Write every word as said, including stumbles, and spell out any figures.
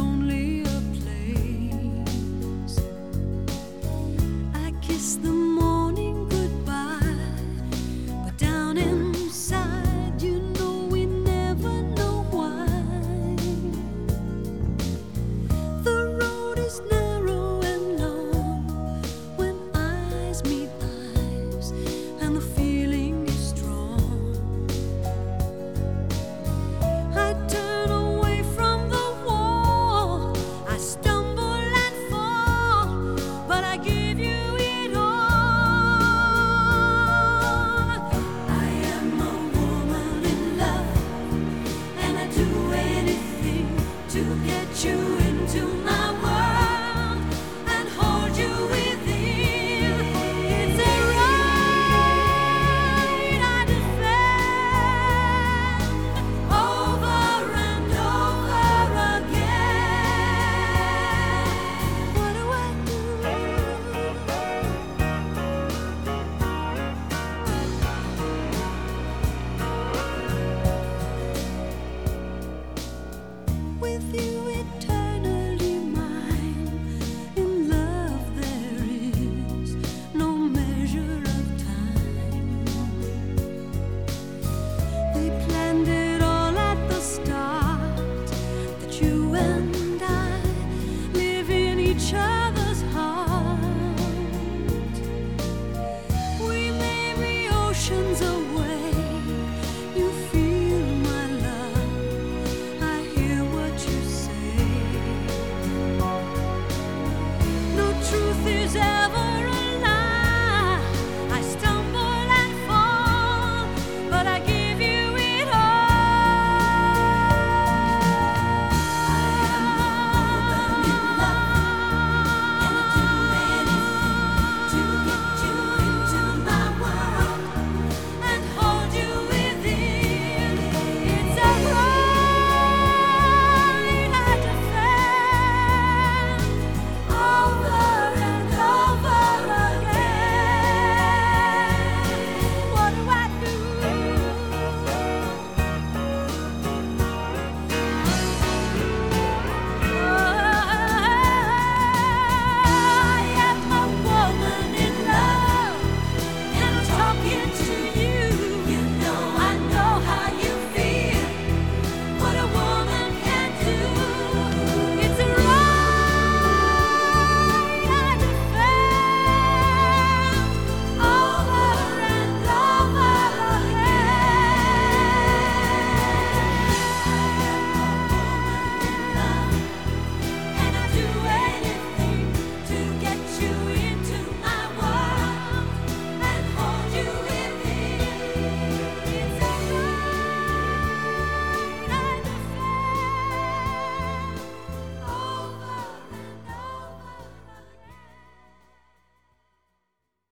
only a place. I kiss the morning goodbye, but down inside, you know we never know why. The road is narrow and long when eyes meet eyes, and the feeling is strong. I turn away from the wall, I stumble and fall, but I give you it all. I am a woman in love, and I do anything to get you into my world and hold you within. It's a right I defend over and over again. What do I do? With you eternally mine, in love there is no measure of time. They planned it all at the start, that you and I live in each other.